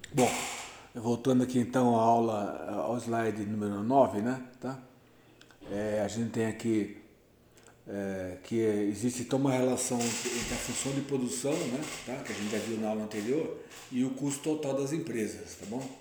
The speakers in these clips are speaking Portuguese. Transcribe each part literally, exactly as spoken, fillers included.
Bom, voltando aqui então à aula, ao slide número nove, né? Tá? É, a gente tem aqui é, que existe então uma relação entre a função de produção, né? Tá? Que a gente já viu na aula anterior, e o custo total das empresas, tá bom?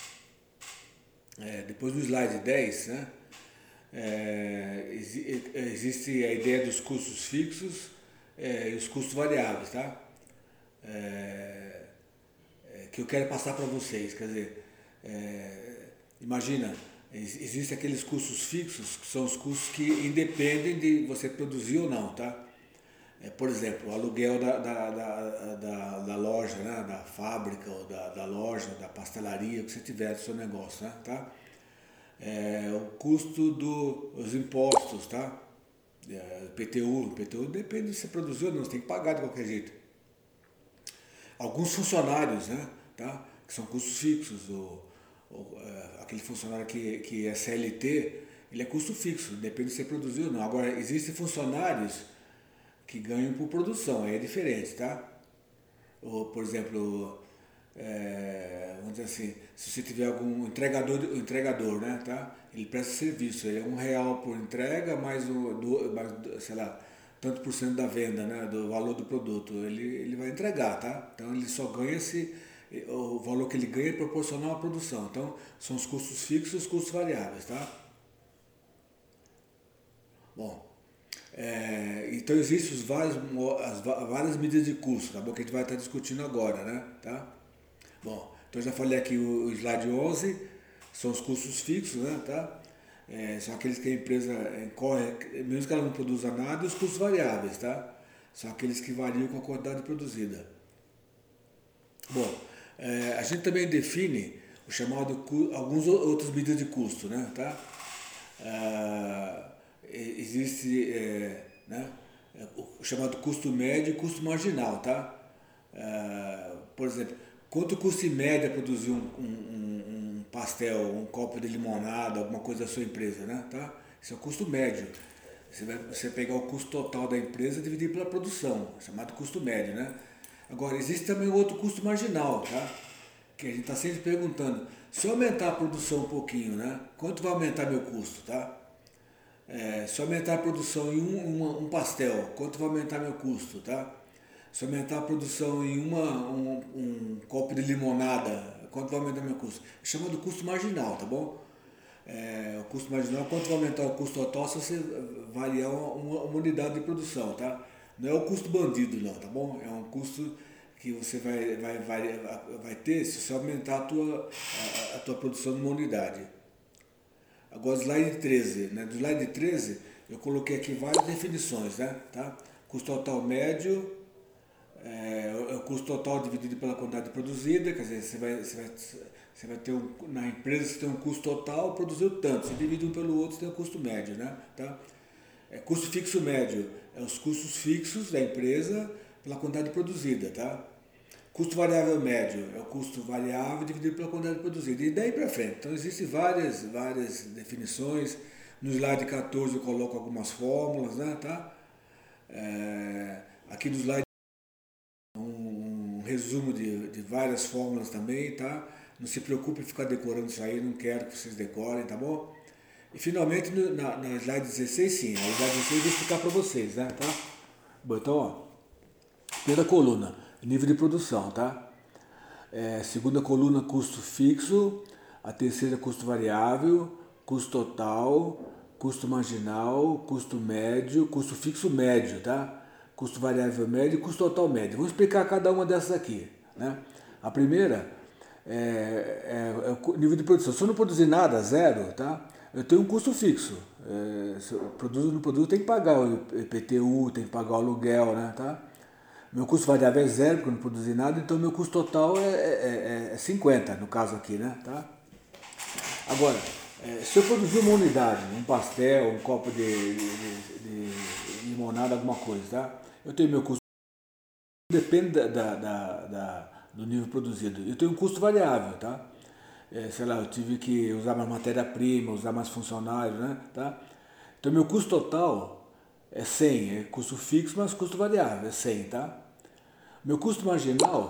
É, depois do slide dez, né? É, exi- existe a ideia dos custos fixos é, e os custos variáveis, tá? É, é, que eu quero passar para vocês, quer dizer, é, imagina, existem aqueles custos fixos que são os custos que independem de você produzir ou não, tá? É, por exemplo, o aluguel da, da, da, da, da loja, né? Da fábrica ou da, da loja, da pastelaria que você tiver do seu negócio, né? Tá? É, o custo dos impostos, tá? É, P T U, P T U depende se você produziu ou não, você tem que pagar de qualquer jeito. Alguns funcionários, né? Tá? Que são custos fixos, o, o, é, aquele funcionário que, que é C L T, ele é custo fixo, depende se você produziu ou não. Agora, existem funcionários que ganham por produção, aí é diferente, tá? Ou, por exemplo, é, vamos dizer assim, se você tiver algum entregador, entregador, né, tá? Ele presta serviço, ele é um real por entrega, mais o, do, mais, sei lá, tanto por cento da venda, né, do valor do produto, ele, ele vai entregar, tá? Então ele só ganha se o valor que ele ganha é proporcional à produção. Então são os custos fixos e os custos variáveis, tá? Bom, é, então existem os vários, as várias medidas de custo, tá bom? Que a gente vai estar discutindo agora, né? Tá? Bom, então eu já falei aqui o, o slide onze, são os custos fixos, né? Tá? É, são aqueles que a empresa incorre, mesmo que ela não produza nada, e os custos variáveis, tá? São aqueles que variam com a quantidade produzida. Bom, é, a gente também define o chamado alguns outras medidas de custo, né? Tá? Ah, existe é, né, o chamado custo médio e custo marginal, tá? Ah, por exemplo, quanto custa em média produzir um, um, um pastel, um copo de limonada, alguma coisa da sua empresa, né? Tá? Isso é o custo médio. Você vai você pegar o custo total da empresa e dividir pela produção, chamado custo médio, né? Agora, existe também o outro custo marginal, tá? Que a gente está sempre perguntando, se eu aumentar a produção um pouquinho, né? Quanto vai aumentar meu custo, tá? É, se eu aumentar a produção em um, uma, um pastel, quanto vai aumentar meu custo, tá? Se eu aumentar a produção em uma, um, um copo de limonada, quanto vai aumentar meu custo? É chamado custo marginal, tá bom? É, o custo marginal, quanto vai aumentar o custo total se você variar uma, uma, uma unidade de produção, tá? Não é o custo bandido, não, tá bom? É um custo que você vai, vai, vai, vai ter se você aumentar a tua, a, a tua produção numa unidade. Agora, slide treze, né? Do slide treze, eu coloquei aqui várias definições, né? Tá? Custo total médio é, é o custo total dividido pela quantidade produzida, quer dizer, você vai, você vai, você vai ter um, na empresa você tem um custo total, produziu tanto, você divide um pelo outro, você tem um custo médio, né? Tá? É, custo fixo médio é os custos fixos da empresa pela quantidade produzida, tá? Custo variável médio é o custo variável dividido pela quantidade produzida. E daí para frente. Então existem várias, várias definições. No slide quatorze eu coloco algumas fórmulas, né? Tá? É, aqui no slide um, um resumo de, de várias fórmulas também, tá? Não se preocupe em ficar decorando isso aí, não quero que vocês decorem, tá bom? E finalmente no, na, na slide dezesseis, sim, a slide dezesseis eu vou explicar para vocês, né? Tá? Bom, então, ó, primeira coluna, nível de produção, tá? É, segunda coluna, custo fixo. A terceira, custo variável, custo total, custo marginal, custo médio, custo fixo médio, tá? Custo variável médio e custo total médio. Vou explicar cada uma dessas aqui, né? A primeira é, é, é o nível de produção. Se eu não produzir nada, zero, tá? Eu tenho um custo fixo. É, se eu produzo no produto, tem que pagar o I P T U, tem que pagar o aluguel, né? Tá? Meu custo variável é zero, porque eu não produzi nada, então meu custo total é, é, é é cinquenta, no caso aqui, né? Tá? Agora, é, se eu produzir uma unidade, um pastel, um copo de, de, de, de limonada, alguma coisa, tá? Eu tenho meu custo, depende da, da, da, da- do nível produzido. Eu tenho um custo variável, tá? É, sei lá, eu tive que usar mais matéria-prima, usar mais funcionários, né? Tá? Então meu custo total é cem, é custo fixo, mas custo variável é cem, tá? Meu custo marginal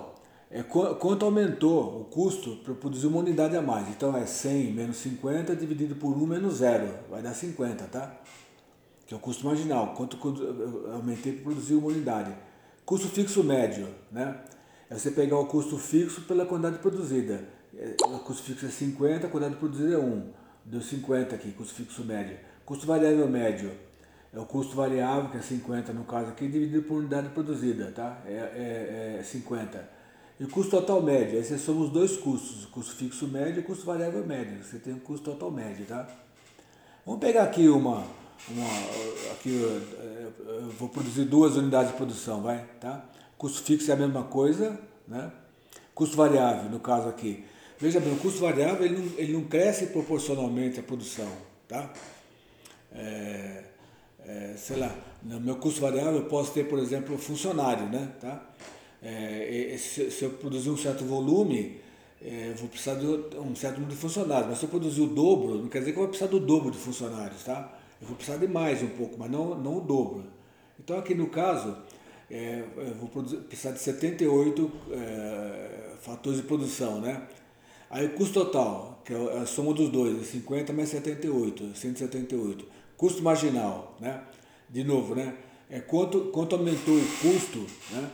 é quanto aumentou o custo para produzir uma unidade a mais. Então é cem menos cinquenta dividido por um menos zero, vai dar cinquenta, tá? Que é o custo marginal, quanto eu aumentei para produzir uma unidade. Custo fixo médio, né? É você pegar o custo fixo pela quantidade produzida. O custo fixo é cinquenta, a quantidade produzida é um. Deu cinquenta aqui, custo fixo médio. Custo variável médio é o custo variável, que é cinquenta no caso aqui, dividido por unidade produzida, tá? É, é, é cinquenta. E o custo total médio, aí você soma os dois custos, o custo fixo médio e o custo variável médio. Você tem o custo total médio, tá? Vamos pegar aqui uma, uma aqui eu vou produzir duas unidades de produção, vai, tá? Custo fixo é a mesma coisa, né? Custo variável, no caso aqui. Veja bem, o custo variável ele não, ele não cresce proporcionalmente à produção, tá? É, é, sei lá, no meu custo variável eu posso ter, por exemplo, funcionário, né? Tá? É, se, se eu produzir um certo volume, é, eu vou precisar de um certo número de funcionários, mas se eu produzir o dobro, não quer dizer que eu vou precisar do dobro de funcionários, tá? Eu vou precisar de mais um pouco, mas não, não o dobro. Então aqui no caso, é, eu vou produzir, precisar de setenta e oito é, fatores de produção, né? Aí o custo total, que é a soma dos dois, é cinquenta mais setenta e oito, cento e setenta e oito. Custo marginal, né? De novo, né? É quanto, quanto aumentou o custo, né?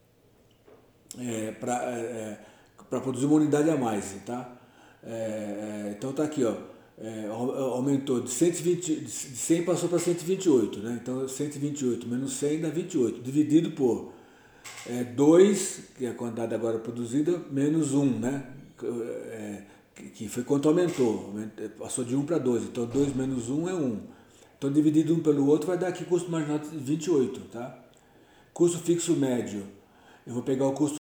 É, para é, produzir uma unidade a mais, tá? É, então tá aqui, ó. É, aumentou de, cento e vinte, de cem passou para cento e vinte e oito, né? Então cento e vinte e oito menos cem dá vinte e oito, dividido por é, dois, que é a quantidade agora produzida, menos um, né? É, que foi quanto aumentou, passou de um para dois, então dois menos um é um. Então dividido um pelo outro vai dar aqui custo marginal de vinte e oito, tá? Custo fixo médio, eu vou pegar o custo,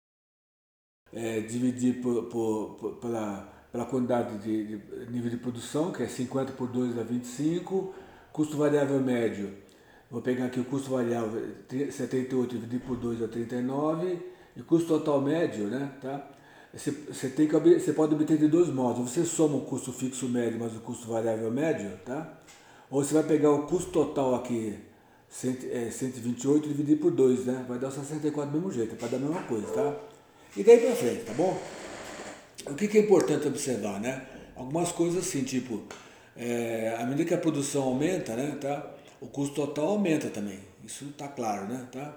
é, dividir por, por, por, pela, pela quantidade de, de nível de produção, que é cinquenta por dois dá vinte e cinco, custo variável médio, vou pegar aqui o custo variável, setenta e oito dividido por dois dá trinta e nove, e custo total médio, né, tá? Você, você, tem que, você pode obter de dois modos, você soma o custo fixo médio mais o custo variável médio, tá? Ou você vai pegar o custo total aqui, cento, é, cento e vinte e oito dividido por dois, né? Vai dar sessenta e quatro do mesmo jeito, é para dar a mesma coisa, tá? E daí para frente, tá bom? O que, que é importante observar, né? Algumas coisas assim, tipo, é, à medida que a produção aumenta, né, tá? O custo total aumenta também, isso tá claro, né, tá?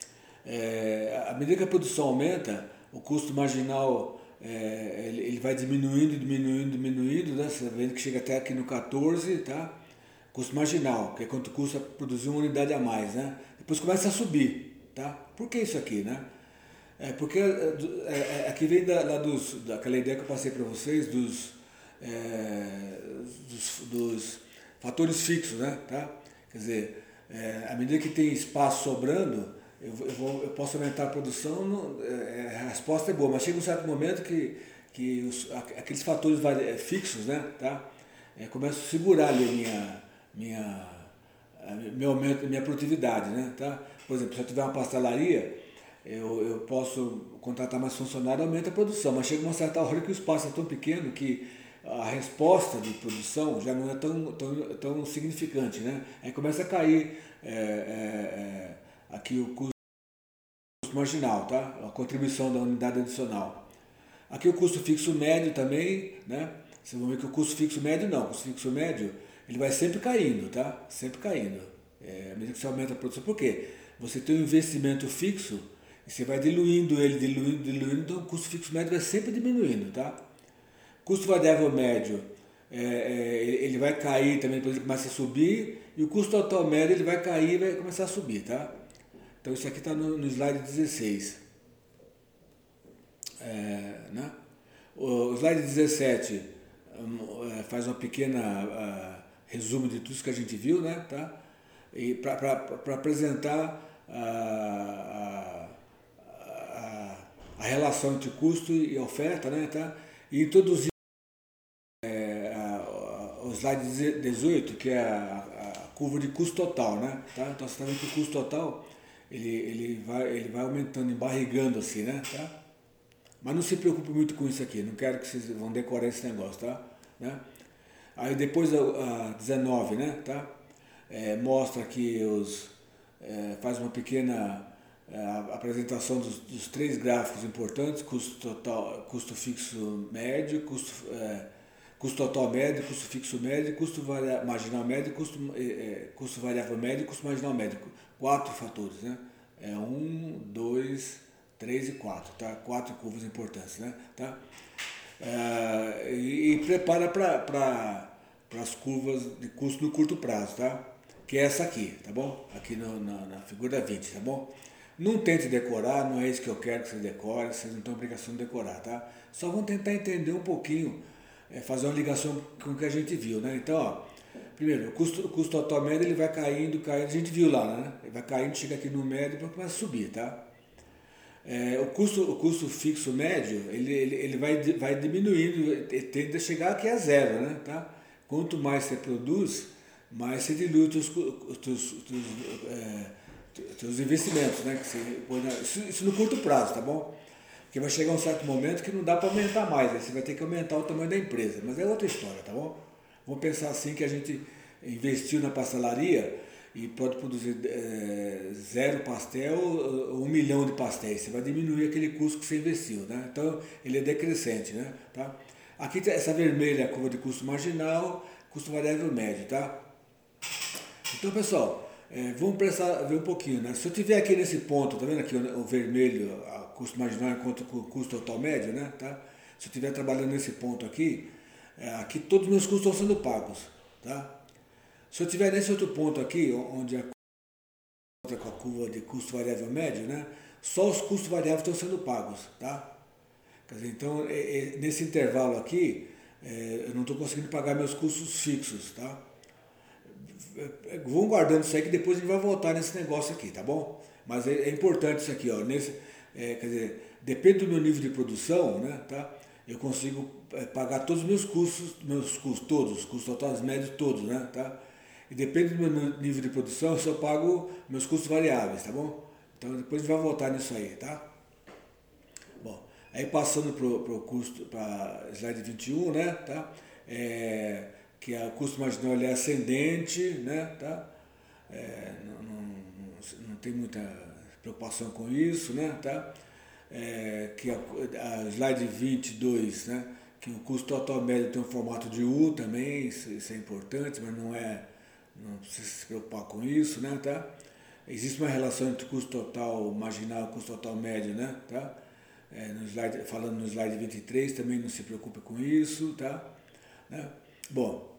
É, à medida que a produção aumenta, o custo marginal é, ele, ele vai diminuindo, diminuindo, diminuindo, né? Você vendo que chega até aqui no quatorze, tá? Custo marginal, que é quanto custa produzir uma unidade a mais, né? Depois começa a subir, tá? Por que isso aqui, né? É porque é, é, aqui vem da, lá dos, daquela ideia que eu passei para vocês dos, é, dos, dos fatores fixos, né? Tá? Quer dizer, é, à medida que tem espaço sobrando, eu, eu, vou, eu posso aumentar a produção, no, é, a resposta é boa, mas chega um certo momento que, que os, aqueles fatores fixos, né? Tá? É, começam a segurar ali a minha, minha, meu aumento, minha produtividade, né? Tá? Por exemplo, se eu tiver uma pastelaria, Eu, eu posso contratar mais funcionário, aumenta a produção, mas chega uma certa hora que o espaço é tão pequeno que a resposta de produção já não é tão, tão, tão significante, né? Aí começa a cair é, é, é, aqui o custo marginal, tá? A contribuição da unidade adicional. Aqui o custo fixo médio também, né? Vocês vão ver que o custo fixo médio não, o custo fixo médio ele vai sempre caindo, tá? Sempre caindo. É, à medida que você aumenta a produção. Por quê? Você tem um investimento fixo e você vai diluindo ele, diluindo, diluindo, então o custo fixo médio vai sempre diminuindo, tá? Custo variável médio, é, é, ele vai cair também, depois ele começa a subir, e o custo total médio ele vai cair e vai começar a subir, tá? Então isso aqui está no, no slide dezesseis. É, né? O slide dezessete um, faz uma pequena uh, resumo de tudo isso que a gente viu, né? Tá? E para apresentar a, a, a relação entre custo e oferta, né? Tá? E introduzir é, a, a, o slide dezoito, que é a, a curva de custo total, né? Tá? Então você está vendo que o custo total ele, ele, vai, ele vai aumentando, embarrigando assim, né? Tá? Mas não se preocupe muito com isso aqui, não quero que vocês vão decorar esse negócio, tá? Né? Aí depois a, a dezenove, né? Tá? É, mostra aqui os... É, faz uma pequena a apresentação dos, dos três gráficos importantes, custo total, custo fixo médio, custo, é, custo total médio, custo fixo médio, custo varia, marginal médio, custo, é, custo variável médio e custo marginal médio. Quatro fatores, né? É um, dois, três e quatro, tá? Quatro curvas importantes, né? Tá? É, e, e prepara para as curvas de custo no curto prazo, tá? Que é essa aqui, tá bom? Aqui no, na, na figura vinte, tá bom? Não tente decorar, não é isso que eu quero que você decore, vocês não têm obrigação de decorar, tá? Só vão tentar entender um pouquinho, é, fazer uma ligação com o que a gente viu, né? Então, ó, primeiro, o custo, o custo total médio ele vai caindo, caindo, a gente viu lá, né? Ele vai caindo, chega aqui no médio e começa a subir, tá? É, o, custo, o custo fixo médio, ele, ele, ele vai, vai diminuindo, ele tende a chegar aqui a zero, né? Tá? Quanto mais você produz, mais você dilui os teus, é, teus investimentos, né? Que você põe na, isso, isso no curto prazo, tá bom? Porque vai chegar um certo momento que não dá para aumentar mais, aí você vai ter que aumentar o tamanho da empresa, mas é outra história, tá bom? Vamos pensar assim que a gente investiu na pastelaria e pode produzir é, zero pastel ou um milhão de pastéis. Você vai diminuir aquele custo que você investiu, né? Então ele é decrescente, né? Tá? Aqui essa vermelha é a curva de custo marginal, custo variável médio, tá? Então, pessoal, é, vamos prestar ver um pouquinho, né? Se eu tiver aqui nesse ponto, tá vendo aqui o, o vermelho, a custo marginal enquanto o custo total médio, né? Tá? Se eu estiver trabalhando nesse ponto aqui, é, aqui todos os meus custos estão sendo pagos, tá? Se eu estiver nesse outro ponto aqui, onde a com a curva de custo variável médio, né? Só os custos variáveis estão sendo pagos, tá? Quer dizer, então, é, é, nesse intervalo aqui, é, eu não estou conseguindo pagar meus custos fixos, tá? Vão guardando isso aí que depois a gente vai voltar nesse negócio aqui, tá bom? Mas é, é importante isso aqui, ó. Nesse, é, quer dizer, depende do meu nível de produção, né? Tá? Eu consigo é, pagar todos os meus custos, meus custos todos, os custos totais médios todos, né? Tá? E depende do meu nível de produção, eu só pago meus custos variáveis, tá bom? Então depois a gente vai voltar nisso aí, tá? Bom, aí passando para o custo, para slide vinte e um, né? Tá? É, que é o custo marginal ele é ascendente, né? Tá? É, não, não, não tem muita preocupação com isso, né? Tá? É, que a, a slide vinte e dois, né? Que o custo total médio tem um formato de U também, isso, isso é importante, mas não é, não precisa se preocupar com isso, né? Tá? Existe uma relação entre custo total marginal e custo total médio, né? Tá? É, no slide, falando no slide vinte e três, também não se preocupe com isso, tá? Né? Bom,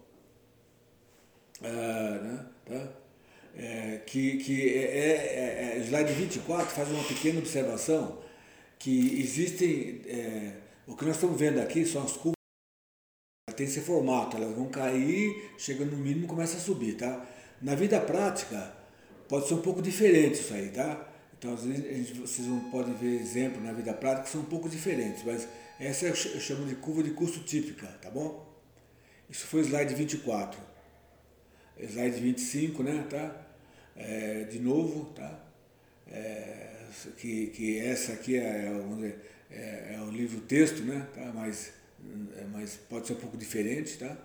ah, né? Tá? É, que, que é, é, é, slide vinte e quatro faz uma pequena observação que existem, é, o que nós estamos vendo aqui são as curvas, tem esse formato, elas vão cair, chega no mínimo e começa a subir, tá? Na vida prática, pode ser um pouco diferente isso aí, tá? Então, às vezes, a gente, vocês vão, podem ver exemplos na vida prática que são um pouco diferentes, mas essa eu chamo de curva de custo típica, tá bom? Isso foi o slide vinte e quatro. Slide vinte e cinco, né, tá? É, de novo, tá? É, que, que essa aqui é, vamos dizer, é, é o livro texto, né, tá? Mas, é, mas pode ser um pouco diferente, tá?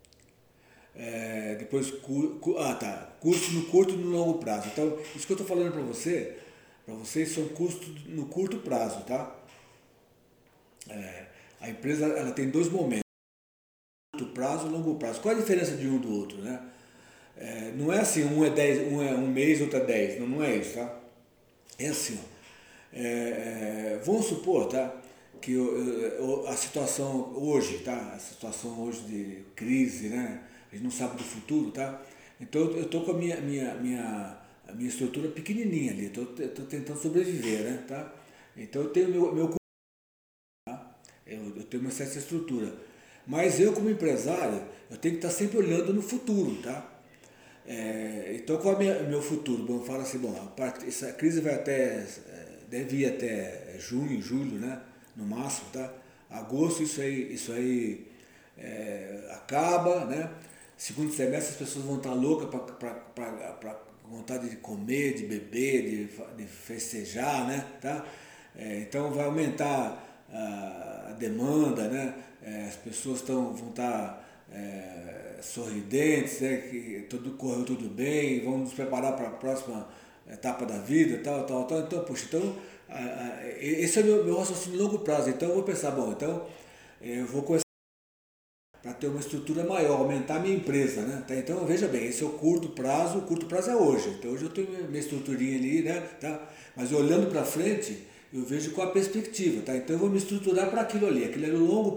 É, depois, cu, cu, ah, tá, custo no curto e no longo prazo. Então, isso que eu estou falando para você, para vocês são custos no curto prazo, tá? É, a empresa ela tem dois momentos, curto prazo e longo prazo. Qual a diferença de um do outro, né? É, não é assim, um é dez, um é um mês, outro é dez, não, não é isso, tá? É assim, ó. É, é, vamos supor, tá, que eu, eu, a situação hoje, tá, a situação hoje de crise, né, a gente não sabe do futuro, tá, então eu estou com a minha, minha, minha, a minha estrutura pequenininha ali, estou tentando sobreviver, né, tá, então eu tenho meu, meu tá? eu, eu tenho uma certa estrutura, mas eu como empresário, eu tenho que estar sempre olhando no futuro, tá. É, então qual é o meu futuro? Bom, fala assim, bom, a parte, essa crise vai até, deve ir até junho, julho, né? No máximo, tá? Agosto isso aí, isso aí é, acaba, né? Segundo semestre as pessoas vão estar loucas para vontade de comer, de beber, de, de festejar, né? Tá? É, então vai aumentar a, a demanda, né? É, as pessoas tão, vão estar é, sorridentes, né? Que tudo correu tudo bem, vamos nos preparar para a próxima etapa da vida, tal, tal, tal. Então, puxa, então, a, a, esse é o meu, meu raciocínio de longo prazo. Então, eu vou pensar, bom, então, eu vou começar para ter uma estrutura maior, aumentar a minha empresa, né? Tá? Então, veja bem, esse é o curto prazo, o curto prazo é hoje. Então, hoje eu tenho minha estruturinha ali, né? Tá? Mas olhando para frente, eu vejo qual a perspectiva, tá? Então, eu vou me estruturar para aquilo ali, aquilo ali é longo.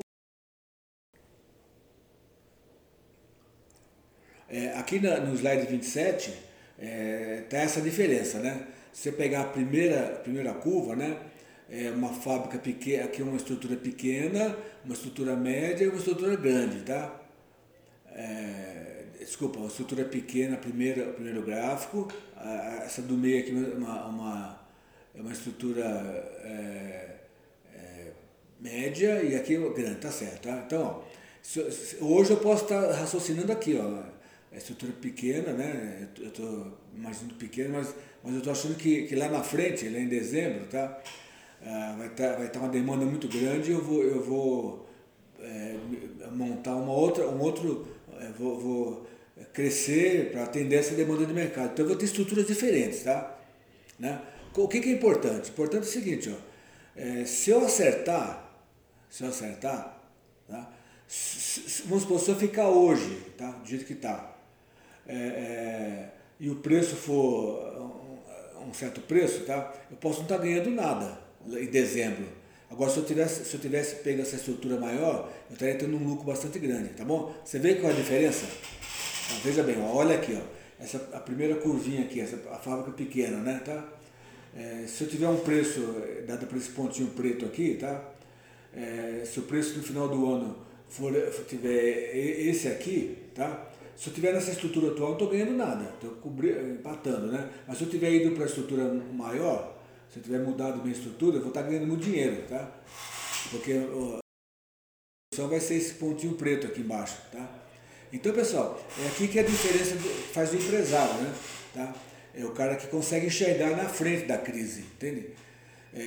É, aqui na, no slide vinte e sete, é, tá essa diferença, né? Se você pegar a primeira, a primeira curva, né? É uma fábrica pequena, aqui é uma estrutura pequena, uma estrutura média e uma estrutura grande, tá? É, desculpa, uma estrutura pequena, primeira, o primeiro gráfico, a, essa do meio aqui é uma, uma, é uma estrutura é, é, média e aqui é grande, tá certo, tá? Então, ó, se, se, hoje eu posso estar raciocinando aqui, ó, a estrutura pequena, né? Eu estou imaginando pequeno, mas, mas eu estou achando que, que lá na frente, lá em dezembro, tá? Ah, vai estar vai estar uma demanda muito grande e eu vou, eu vou é, montar uma outra, um outro, é, vou, vou crescer para atender essa demanda de mercado. Então eu vou ter estruturas diferentes, tá? Né? O que, que é importante? Importante é o seguinte, ó, é, se eu acertar, se eu acertar, tá? Se, se, vamos supor, se eu ficar hoje, tá? Do jeito que está, é, é, e o preço for um, um certo preço, tá? Eu posso não estar ganhando nada em dezembro. Agora, se eu tivesse, se eu tivesse pego essa estrutura maior, eu estaria tendo um lucro bastante grande, tá bom? Você vê qual é a diferença? Então, veja bem, ó, olha aqui, ó, essa, a primeira curvinha aqui, essa, a fábrica pequena, né, tá? É, se eu tiver um preço, dado por esse pontinho preto aqui, tá? É, se o preço no final do ano for, tiver esse aqui, tá? Se eu tiver nessa estrutura atual, não estou ganhando nada, estou empatando, né? Mas se eu tiver ido para a estrutura maior, se eu tiver mudado minha estrutura, eu vou estar ganhando muito dinheiro, tá? Porque a solução vai ser esse pontinho preto aqui embaixo, tá? Então, pessoal, é aqui que a diferença faz o empresário, né? Tá? É o cara que consegue enxergar na frente da crise, entende? É,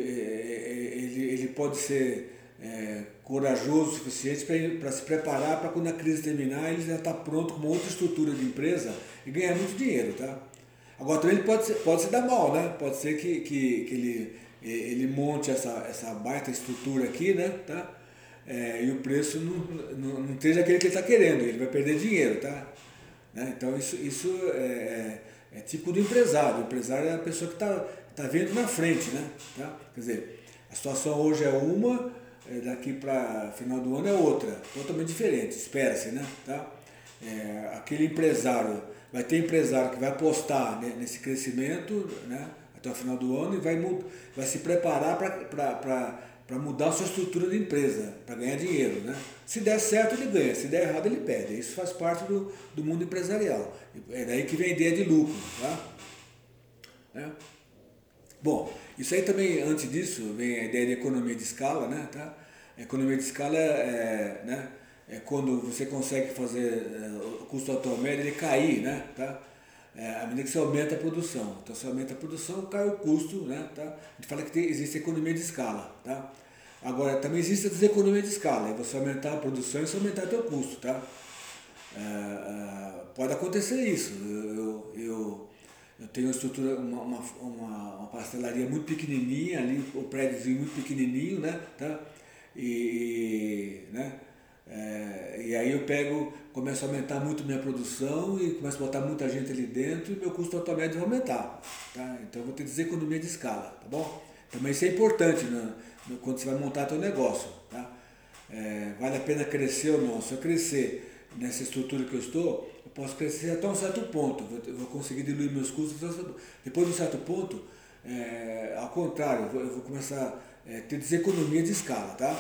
ele, ele pode ser é, corajoso o suficiente para se preparar para quando a crise terminar, ele já está pronto com uma outra estrutura de empresa e ganhar muito dinheiro, tá? Agora também ele pode, ser, pode se dar mal, né? Pode ser que, que, que ele, ele monte essa, essa baita estrutura aqui, né? Tá? É, e o preço não, não, não esteja aquele que ele está querendo, ele vai perder dinheiro, tá? Né? Então isso, isso é, é, é tipo do empresário. O empresário é a pessoa que está tá vendo na frente, né? Tá? Quer dizer, a situação hoje é uma, daqui para final do ano é outra, totalmente diferente, espera-se, né? Tá? É, aquele empresário, vai ter empresário que vai apostar, né, nesse crescimento, né, até o final do ano e vai, vai se preparar para mudar a sua estrutura de empresa, para ganhar dinheiro, né? Se der certo ele ganha, se der errado ele perde. Isso faz parte do, do mundo empresarial. É daí que vem a ideia de lucro, tá? É. Bom, isso aí também, antes disso, vem a ideia de economia de escala, né? Tá? A economia de escala é, né, é quando você consegue fazer é, o custo atual médio ele cair, né? Tá? É, à medida que você aumenta a produção. Então, se aumenta a produção, cai o custo, né? Tá? A gente fala que tem, existe economia de escala, tá? Agora, também existe a deseconomia de escala, é você aumentar a produção e você aumentar o seu custo, tá? É, é, pode acontecer isso. Eu, eu, eu Eu tenho uma estrutura, uma, uma, uma, uma pastelaria muito pequenininha ali, o prédiozinho muito pequenininho, né? Tá? E, né? É, e aí eu pego, começo a aumentar muito minha produção e começo a botar muita gente ali dentro e meu custo total médio vai aumentar, tá? Então eu vou ter que dizer economia de escala, tá bom? Também isso é importante, né? Quando você vai montar teu negócio, tá? É, vale a pena crescer ou não? Se eu crescer nessa estrutura que eu estou, eu posso crescer até um certo ponto, eu vou conseguir diluir meus custos. Depois de um certo ponto, é, ao contrário, eu vou, eu vou começar a é, ter deseconomia de escala, tá?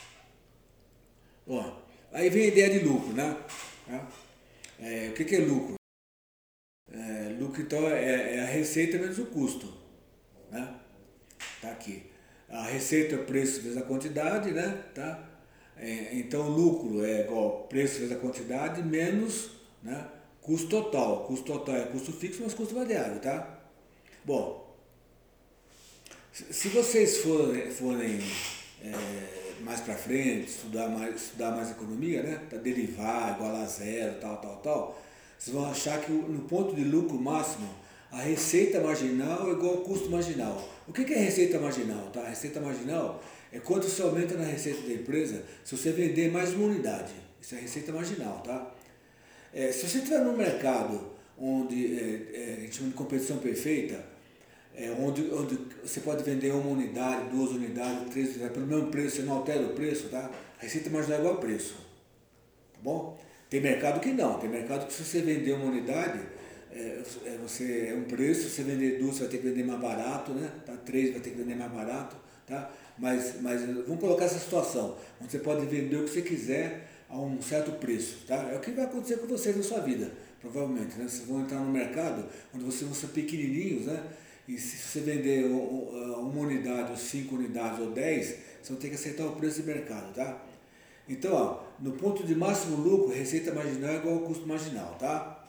Ó, aí vem a ideia de lucro, né? É, o que, que é lucro? É, lucro, então, é, é a receita menos o custo, né? Tá aqui. A receita é o preço vezes a quantidade, né? Tá? É, então, o lucro é igual preço vezes a quantidade menos, né, custo total. Custo total é custo fixo, mas custo variável, tá? Bom, se vocês forem, forem é, mais para frente, estudar mais, estudar mais economia, né, para derivar, igual a zero, tal, tal, tal, vocês vão achar que no ponto de lucro máximo, a receita marginal é igual ao custo marginal. O que é receita marginal? Tá? A receita marginal é quanto você aumenta na receita da empresa se você vender mais uma unidade. Isso é receita marginal. Tá? É, se você estiver num mercado onde é, é, a gente chama de competição perfeita, é, onde, onde você pode vender uma unidade, duas unidades, três unidades, pelo mesmo preço, você não altera o preço, tá? A receita marginal é igual a preço. Tá bom? Tem mercado que não, tem mercado que se você vender uma unidade, é, você, é um preço, se você vender duas, você vai ter que vender mais barato, né? Tá? Três vai ter que vender mais barato, tá? Mas, mas vamos colocar essa situação, onde você pode vender o que você quiser a um certo preço, tá? É o que vai acontecer com vocês na sua vida, provavelmente, né? Vocês vão entrar no mercado onde vocês vão ser pequenininhos, né? E se você vender uma unidade, ou cinco unidades, ou dez, você vai ter que aceitar o preço de mercado, tá? Então, ó, no ponto de máximo lucro, receita marginal é igual ao custo marginal, tá?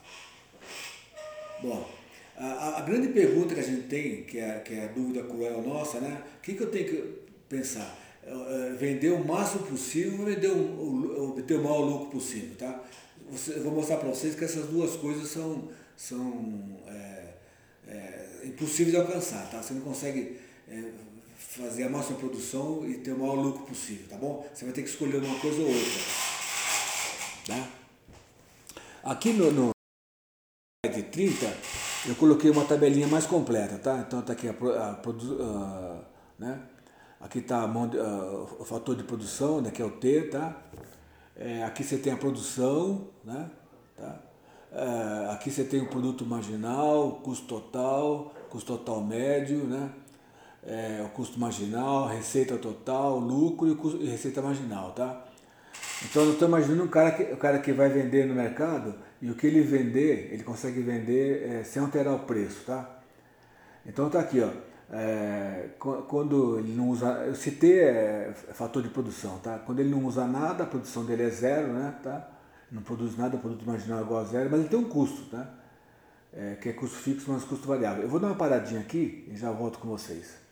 Bom, a, a grande pergunta que a gente tem, que é, que é a dúvida cruel nossa, né? O que, que eu tenho que pensar? É, vender o máximo possível ou vender o, obter o maior lucro possível, tá? Você, eu vou mostrar para vocês que essas duas coisas são, são é, é, impossíveis de alcançar, tá? Você não consegue é, fazer a máxima produção e ter o maior lucro possível, tá bom? Você vai ter que escolher uma coisa ou outra, tá? Aqui no, no slide trinta eu coloquei uma tabelinha mais completa, tá? Então tá aqui a, a, a, né? Aqui está o fator de produção, né, que é o T, tá? É, aqui você tem a produção, né? Tá? É, aqui você tem o produto marginal, custo total, custo total médio, né? É, o custo marginal, receita total, lucro e, custo, e receita marginal, tá? Então eu estou imaginando um cara que, o cara que vai vender no mercado e o que ele vender, ele consegue vender é, sem alterar o preço, tá? Então tá aqui, ó. É, quando ele não usa, eu citei é, fator de produção, tá? Quando ele não usa nada, a produção dele é zero, né? Tá? Não produz nada, o produto marginal é igual a zero, mas ele tem um custo, tá? É, que é custo fixo mais custo variável. Eu vou dar uma paradinha aqui e já volto com vocês.